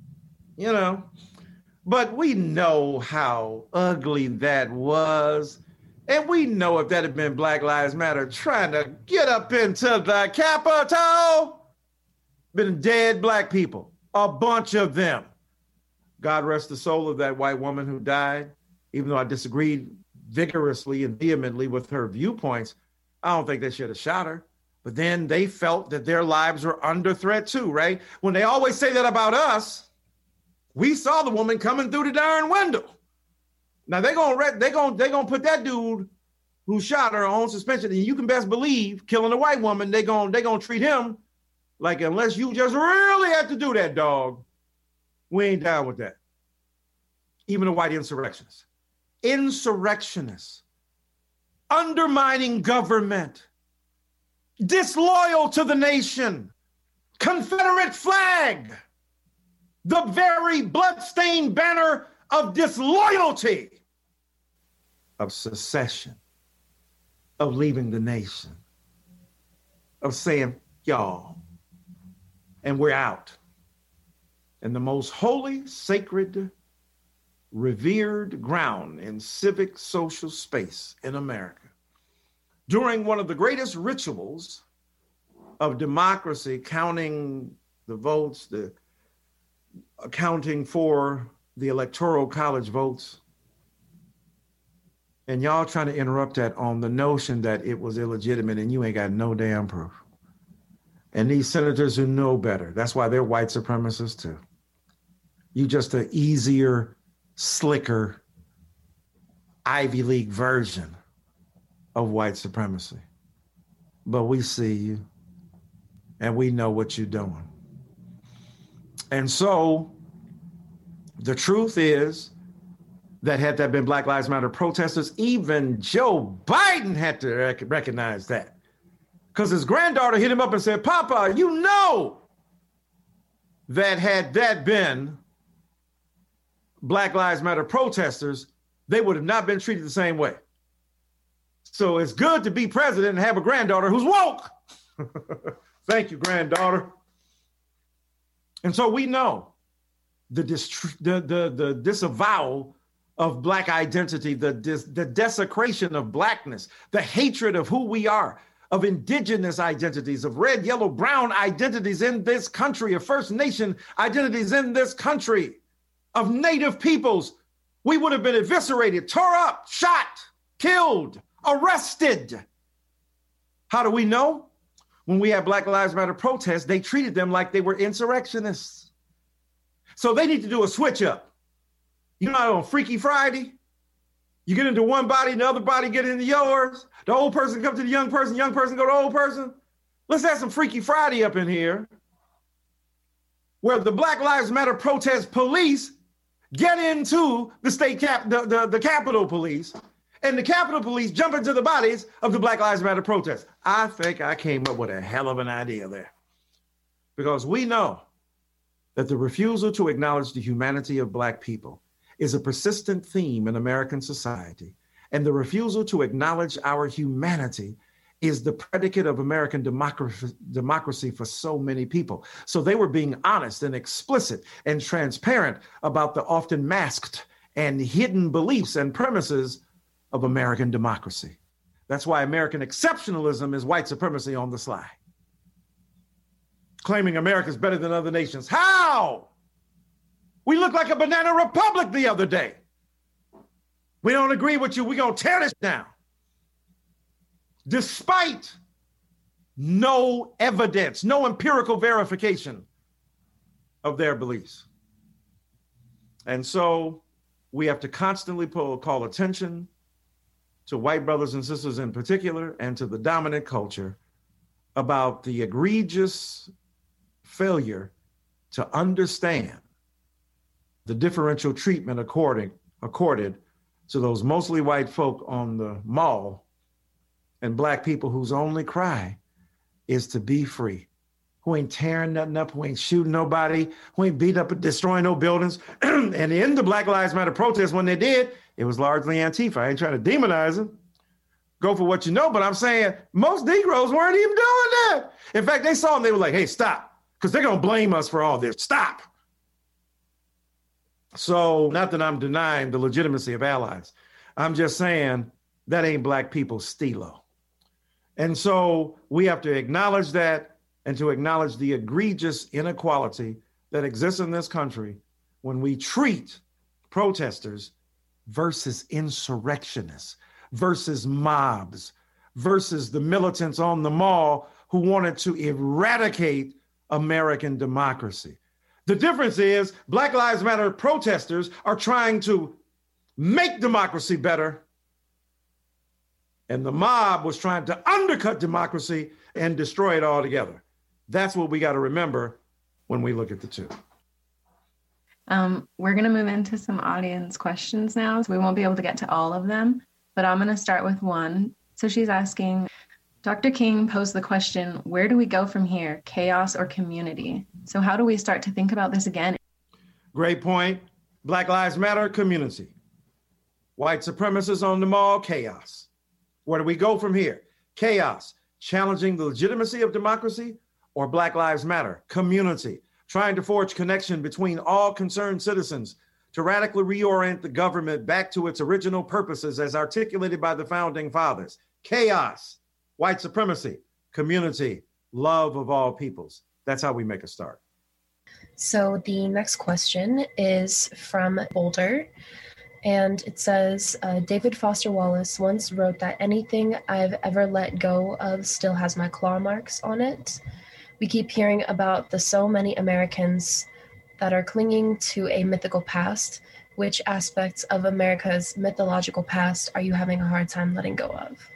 but we know how ugly that was. And we know if that had been Black Lives Matter trying to get up into the Capitol, been dead Black people, a bunch of them. God rest the soul of that white woman who died. Even though I disagreed vigorously and vehemently with her viewpoints, I don't think they should have shot her. But then they felt that their lives were under threat too, right? When they always say that about us, we saw the woman coming through the darn window. Now they're gonna put that dude who shot her on suspension, and you can best believe, killing a white woman, they're gonna treat him like, unless you just really have to do that, dog, we ain't down with that. Even a white insurrectionist, undermining government, disloyal to the nation, Confederate flag, the very bloodstained banner of disloyalty, of secession, of leaving the nation, of saying, y'all, and we're out. And the most holy, sacred, revered ground in civic social space in America, during one of the greatest rituals of democracy, counting the votes, the accounting for the Electoral College votes. And y'all trying to interrupt that on the notion that it was illegitimate and you ain't got no damn proof. And these senators who know better, that's why they're white supremacists too. You just an easier, slicker, Ivy League version of white supremacy. But we see you and we know what you're doing. And so the truth is that had that been Black Lives Matter protesters, even Joe Biden had to recognize that. Because his granddaughter hit him up and said, Papa, you know that had that been Black Lives Matter protesters, they would have not been treated the same way. So it's good to be president and have a granddaughter who's woke. Thank you, granddaughter. And so we know the disavowal of Black identity, the desecration of Blackness, the hatred of who we are, of indigenous identities, of red, yellow, brown identities in this country, of First Nation identities in this country, of Native peoples. We would have been eviscerated, tore up, shot, killed, arrested. How do we know? When we had Black Lives Matter protests, they treated them like they were insurrectionists. So they need to do a switch up. You know, on Freaky Friday, you get into one body and the other body get into yours. The old person comes to the young person go to the old person. Let's have some Freaky Friday up in here where the Black Lives Matter protest police get into the the Capitol Police, and the Capitol Police jump into the bodies of the Black Lives Matter protest. I think I came up with a hell of an idea there. Because we know that the refusal to acknowledge the humanity of Black people is a persistent theme in American society. And the refusal to acknowledge our humanity is the predicate of American democracy for so many people. So they were being honest and explicit and transparent about the often masked and hidden beliefs and premises of American democracy. That's why American exceptionalism is white supremacy on the sly. Claiming America's better than other nations. How? We look like a banana republic the other day. We don't agree with you. We're going to tear this down. Despite no evidence, no empirical verification of their beliefs. And so we have to constantly call attention to white brothers and sisters in particular, and to the dominant culture about the egregious failure to understand the differential treatment accorded to those mostly white folk on the mall and Black people whose only cry is to be free, who ain't tearing nothing up, who ain't shooting nobody, who ain't beating up and destroying no buildings. And in the Black Lives Matter protests, when they did, it was largely Antifa. I ain't trying to demonize them. Go for what you know, but I'm saying most Negroes weren't even doing that. In fact, they saw them, they were like, hey, stop, because they're going to blame us for all this. Stop. So not that I'm denying the legitimacy of allies. I'm just saying that ain't Black people's stilo. And so we have to acknowledge that and to acknowledge the egregious inequality that exists in this country when we treat protesters versus insurrectionists, versus mobs, versus the militants on the mall who wanted to eradicate American democracy. The difference is Black Lives Matter protesters are trying to make democracy better, and the mob was trying to undercut democracy and destroy it altogether. That's what we got to remember when we look at the two. We're going to move into some audience questions now, so we won't be able to get to all of them, but I'm going to start with one. So she's asking, Dr. King posed the question, where do we go from here, chaos or community? So how do we start to think about this again? Great point. Black Lives Matter, community. White supremacists on the mall, chaos. Where do we go from here? Chaos, challenging the legitimacy of democracy, or Black Lives Matter, community, trying to forge connection between all concerned citizens to radically reorient the government back to its original purposes as articulated by the founding fathers. Chaos, white supremacy, community, love of all peoples. That's how we make a start. So the next question is from Boulder. And it says, David Foster Wallace once wrote that anything I've ever let go of still has my claw marks on it. We keep hearing about the so many Americans that are clinging to a mythical past. Which aspects of America's mythological past are you having a hard time letting go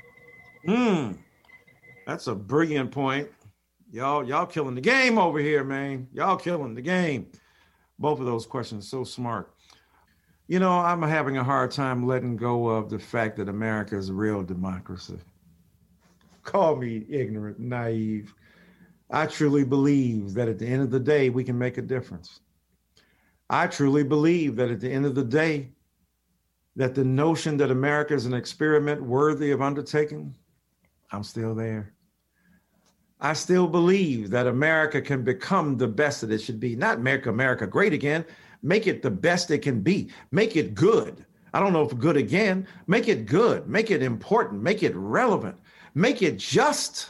of? That's a brilliant point. Y'all killing the game over here, man. Y'all killing the game. Both of those questions, so smart. You know, I'm having a hard time letting go of the fact that America is a real democracy. Call me ignorant, naive. I truly believe that at the end of the day, we can make a difference. I truly believe that at the end of the day, that the notion that America is an experiment worthy of undertaking, I'm still there. I still believe that America can become the best that it should be. Not make America great again, make it the best it can be. Make it good. I don't know if good again. Make it good. Make it important. Make it relevant. Make it just.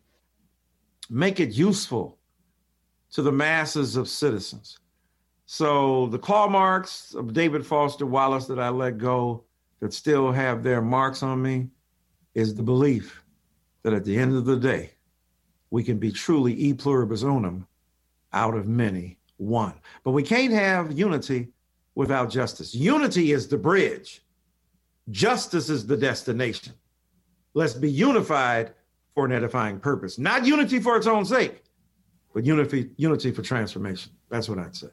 Make it useful to the masses of citizens. So the claw marks of David Foster Wallace that I let go, that still have their marks on me, is the belief that at the end of the day, we can be truly e pluribus unum, out of many, one. But we can't have unity without justice. Unity is the bridge. Justice is the destination. Let's be unified for an edifying purpose. Not unity for its own sake, but unity for transformation. That's what I'd say.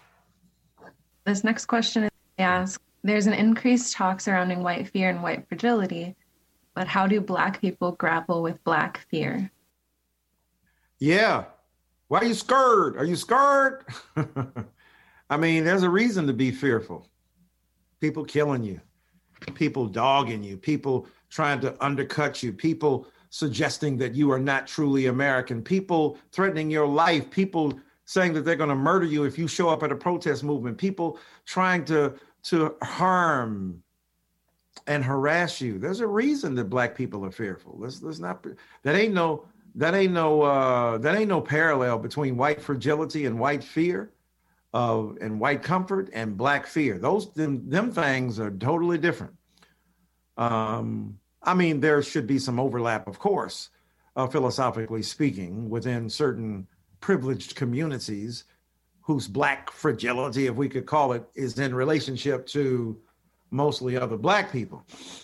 This next question is asked, there's an increased talk surrounding white fear and white fragility, but how do Black people grapple with Black fear? Yeah. Why are you scared? Are you scared? I mean, there's a reason to be fearful. People killing you, people dogging you, people trying to undercut you, people suggesting that you are not truly American, people threatening your life, people saying that they're going to murder you if you show up at a protest movement, people trying to harm and harass you. There's a reason that Black people are fearful. Let's not. That ain't no parallel between white fragility and white fear, and white comfort and Black fear. Them things are totally different. I mean, there should be some overlap, of course, philosophically speaking, within certain privileged communities whose Black fragility, if we could call it, is in relationship to mostly other Black people.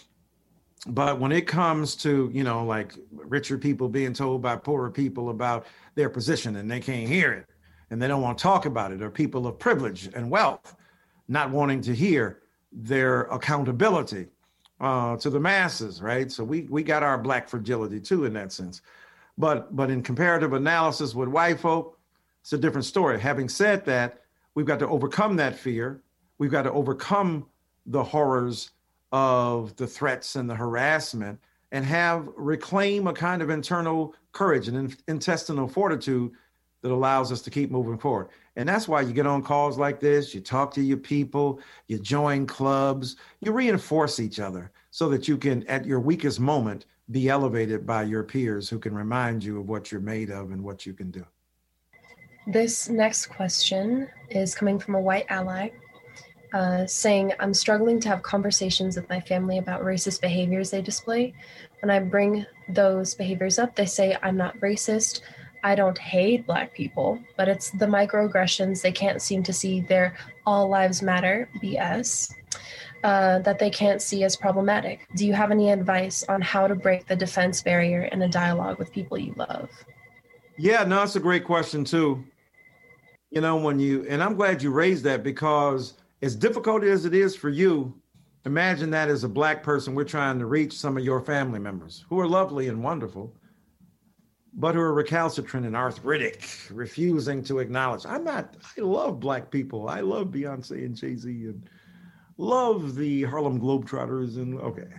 But when it comes to, like richer people being told by poorer people about their position and they can't hear it and they don't want to talk about it, or people of privilege and wealth not wanting to hear their accountability to the masses, right? So we got our Black fragility too in that sense. But in comparative analysis with white folk, it's a different story. Having said that, we've got to overcome that fear. We've got to overcome the horrors of the threats and the harassment and reclaim a kind of internal courage and intestinal fortitude that allows us to keep moving forward. And that's why you get on calls like this, you talk to your people, you join clubs, you reinforce each other so that you can, at your weakest moment, be elevated by your peers who can remind you of what you're made of and what you can do. This next question is coming from a white ally, saying, I'm struggling to have conversations with my family about racist behaviors they display. When I bring those behaviors up, they say I'm not racist. I don't hate Black people, but it's the microaggressions they can't seem to see their all lives matter BS that they can't see as problematic. Do you have any advice on how to break the defense barrier in a dialogue with people you love? Yeah, no, it's a great question too. And I'm glad you raised that, because as difficult as it is for you, imagine that as a Black person, we're trying to reach some of your family members who are lovely and wonderful, but who are recalcitrant and arthritic, refusing to acknowledge. I love Black people. I love Beyonce and Jay-Z and love the Harlem Globetrotters and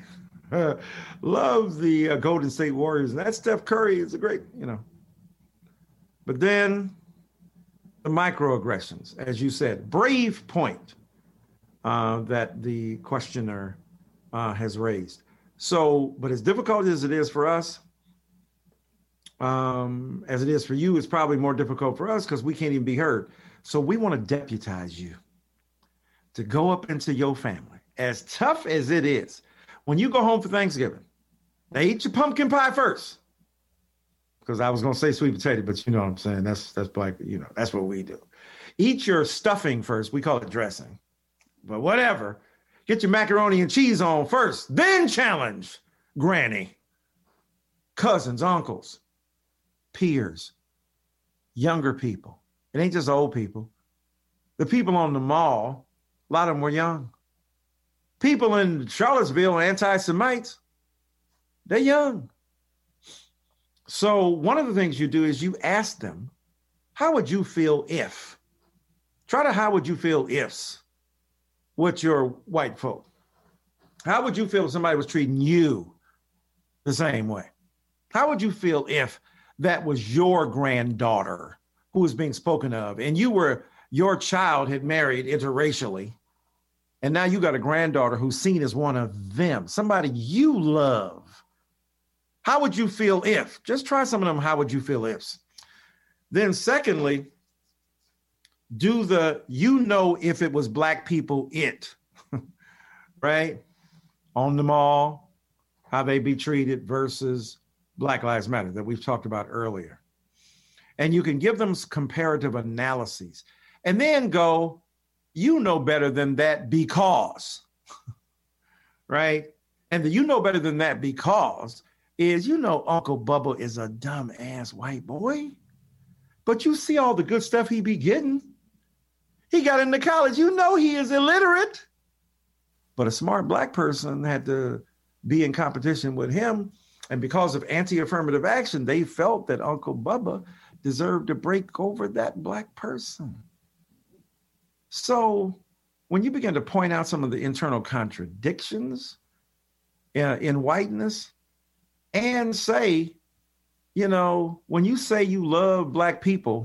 love the Golden State Warriors. And that Steph Curry is a great, But then the microaggressions, as you said, brave point that the questioner has raised. So, but as difficult as it is for us, as it is for you, it's probably more difficult for us because we can't even be heard. So we want to deputize you to go up into your family. As tough as it is, when you go home for Thanksgiving, they eat your pumpkin pie first. Because I was going to say sweet potato, but you know what I'm saying? That's black, that's what we do. Eat your stuffing first. We call it dressing. But whatever. Get your macaroni and cheese on first. Then challenge granny, cousins, uncles, peers, younger people. It ain't just old people. The people on the mall, a lot of them were young. People in Charlottesville, anti-Semites, they're young. So one of the things you do is you ask them, how would you feel if? Try to how would you feel ifs with your white folk? How would you feel if somebody was treating you the same way? How would you feel if that was your granddaughter who was being spoken of and your child had married interracially and now you got a granddaughter who's seen as one of them, somebody you love? How would you feel if? Just try some of them how would you feel ifs. Then secondly, do if it was black people, right? On the mall, how they be treated versus Black Lives Matter that we've talked about earlier. And you can give them comparative analyses and then go, better than that because, right? And the better than that because is, Uncle Bubba is a dumb ass white boy, but you see all the good stuff he be getting. He got into college, he is illiterate, but a smart black person had to be in competition with him. And because of anti-affirmative action, they felt that Uncle Bubba deserved to break over that black person. So when you begin to point out some of the internal contradictions in whiteness and say, when you say you love black people,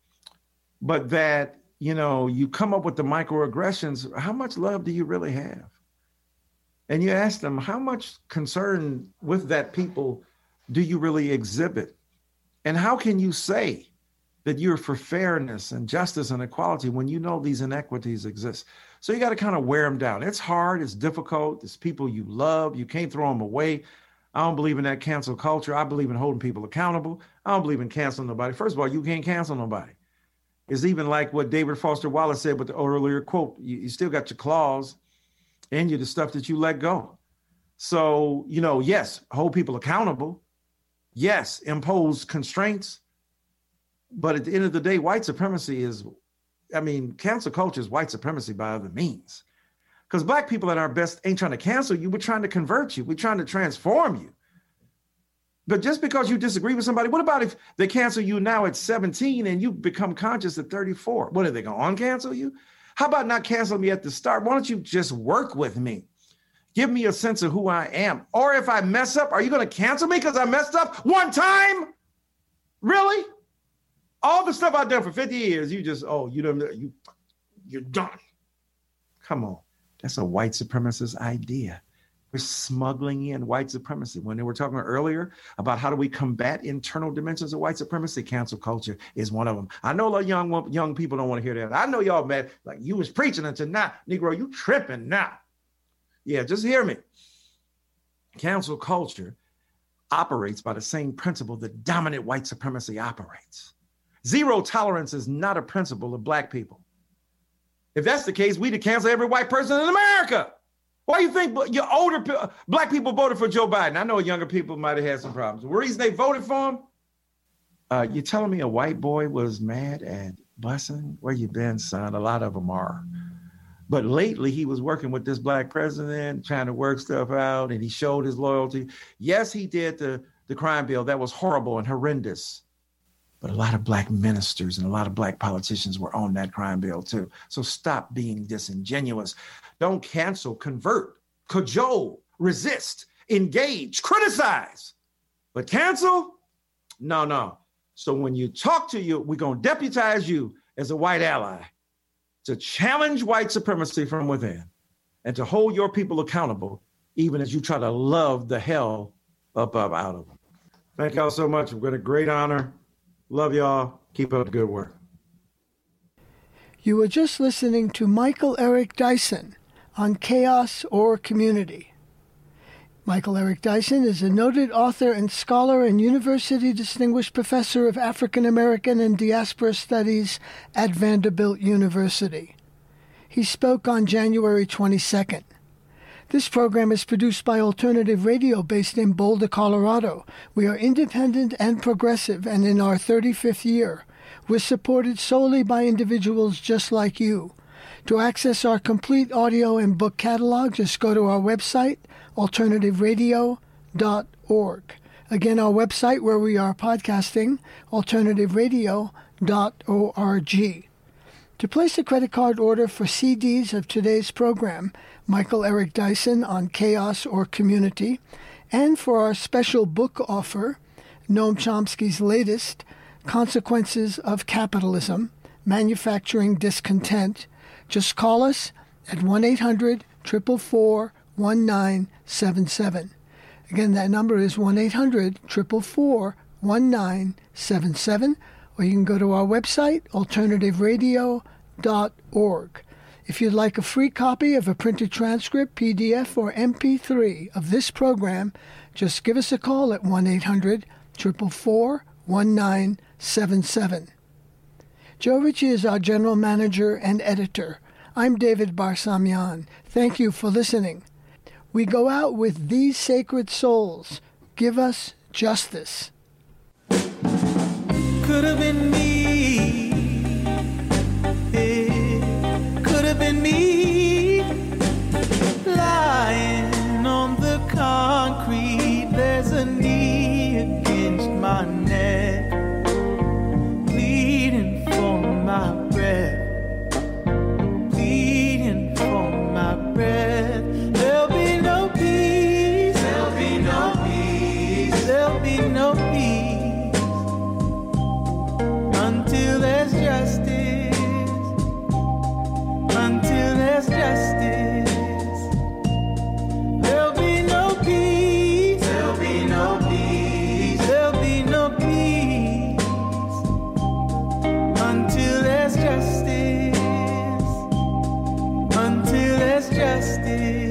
but that, you come up with the microaggressions, how much love do you really have? And you ask them, how much concern with that people do you really exhibit? And how can you say that you're for fairness and justice and equality when these inequities exist? So you got to kind of wear them down. It's hard, it's difficult, it's people you love, you can't throw them away. I don't believe in that cancel culture. I believe in holding people accountable. I don't believe in canceling nobody. First of all, you can't cancel nobody. It's even like what David Foster Wallace said with the earlier quote, you still got your claws and the stuff that you let go. So, yes, hold people accountable. Yes, impose constraints. But at the end of the day, white supremacy cancel culture is white supremacy by other means. Because black people at our best ain't trying to cancel you. We're trying to convert you. We're trying to transform you. But just because you disagree with somebody, what about if they cancel you now at 17 and you become conscious at 34? What, are they going to uncancel you? How about not cancel me at the start? Why don't you just work with me? Give me a sense of who I am. Or if I mess up, are you going to cancel me because I messed up one time? Really? All the stuff I've done for 50 years, you're done. Come on. That's a white supremacist idea. We're smuggling in white supremacy. When they were talking earlier about how do we combat internal dimensions of white supremacy, cancel culture is one of them. I know a lot of young people don't want to hear that. I know y'all mad, like you was preaching until now. Negro, you tripping now. Yeah, just hear me. Cancel culture operates by the same principle that dominant white supremacy operates. Zero tolerance is not a principle of black people. If that's the case, we'd cancel every white person in America. Why do you think your older black people voted for Joe Biden? I know younger people might have had some problems. The reason they voted for him? You telling me a white boy was mad at busing? Where you been, son? A lot of them are. But lately, he was working with this black president, trying to work stuff out, and he showed his loyalty. Yes, he did the crime bill. That was horrible and horrendous. But a lot of black ministers and a lot of black politicians were on that crime bill too. So stop being disingenuous. Don't cancel, convert, cajole, resist, engage, criticize. But cancel? No. So when you talk to you, we're going to deputize you as a white ally to challenge white supremacy from within and to hold your people accountable, even as you try to love the hell up out of them. Thank y'all so much. We've got a great honor. Love y'all. Keep up the good work. You were just listening to Michael Eric Dyson on Chaos or Community. Michael Eric Dyson is a noted author and scholar and University Distinguished Professor of African American and Diaspora Studies at Vanderbilt University. He spoke on January 22nd. This program is produced by Alternative Radio based in Boulder, Colorado. We are independent and progressive, and in our 35th year, we're supported solely by individuals just like you. To access our complete audio and book catalog, just go to our website, alternativeradio.org. Again, our website where we are podcasting, alternativeradio.org. To place a credit card order for CDs of today's program, Michael Eric Dyson on Chaos or Community, and for our special book offer, Noam Chomsky's latest, Consequences of Capitalism, Manufacturing Discontent, just call us at 1-800-444-1977. Again, that number is 1-800-444-1977, or you can go to our website, alternativeradio.org. If you'd like a free copy of a printed transcript, PDF, or MP3 of this program, just give us a call at 1-800-444-1977. Joe Ritchie is our general manager and editor. I'm David Barsamian. Thank you for listening. We go out with These Sacred Souls. Give us justice. Could have been me. It could have been me. Lying on the concrete, there's a knee against my neck, bleeding for my breath, bleeding for my breath. There'll be no peace, there'll be no peace, there'll be no peace until there's justice, until there's justice. There'll be no peace, there'll be no peace, there'll be no peace until there's justice, until there's justice.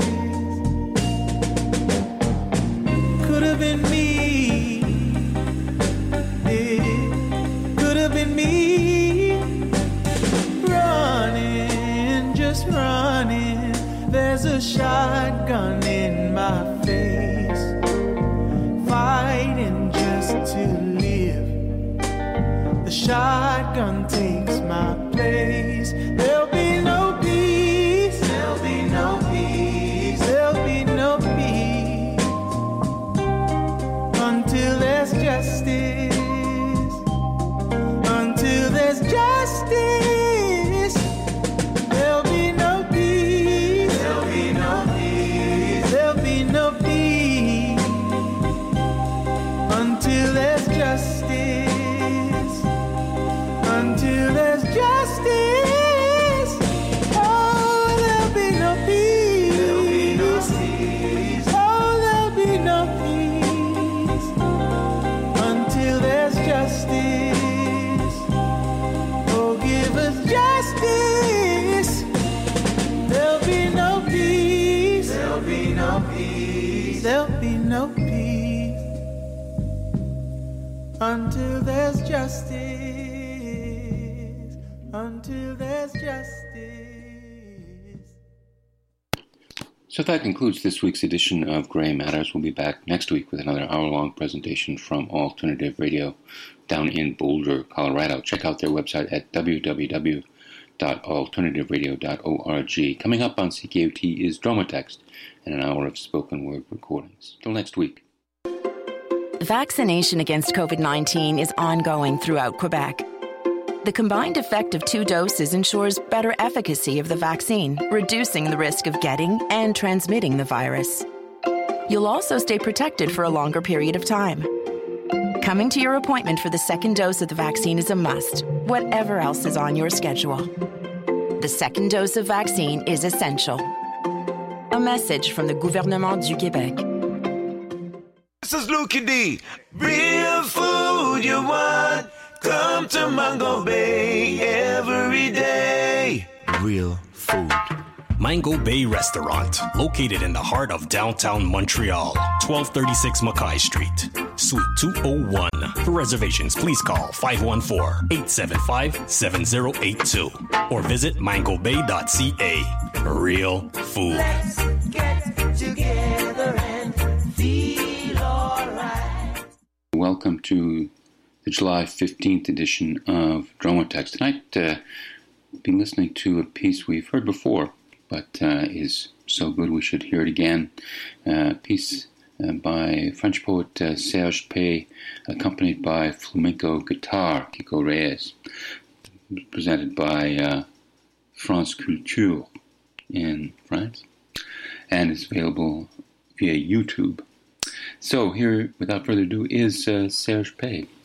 Could have been me, it could have been me, running, just running. There's a shotgun in my face, fighting just to live. The shotgun takes my place. There'll be no peace, there'll be no peace, there'll be no peace until there's justice, until there's justice. There'll be no peace, there'll be no peace, there'll be no peace until there's justice, until there's justice. Oh, there'll be no peace, there'll be no peace. Oh, there'll be no peace until there's justice. Oh, give us justice. There'll be no peace, there'll be no peace, there'll be no peace until there's justice, until there's justice. So that concludes this week's edition of Gray Matters. We'll be back next week with another hour-long presentation from Alternative Radio down in Boulder, Colorado. Check out their website at www.alternativeradio.org. Coming up on CKUT is Dromotext and an hour of spoken word recordings. Till next week. Vaccination against COVID-19 is ongoing throughout Quebec. The combined effect of 2 doses ensures better efficacy of the vaccine, reducing the risk of getting and transmitting the virus. You'll also stay protected for a longer period of time. Coming to your appointment for the second dose of the vaccine is a must, whatever else is on your schedule. The second dose of vaccine is essential. A message from the Gouvernement du Québec. This is Lucky D. Real food you want, come to Mango Bay every day. Real food. Mango Bay Restaurant, located in the heart of downtown Montreal, 1236 Mackay Street, Suite 201. For reservations, please call 514-875-7082 or visit mangobay.ca. Real food. Let's get together and feel alright. Welcome to the July 15th edition of Dromotext. Tonight, we've been listening to a piece we've heard before, but is so good we should hear it again. A piece by French poet Serge Pey, accompanied by flamenco guitar, Kiko Reyes, presented by France Culture in France, and is available via YouTube. So here, without further ado, is Serge Pey.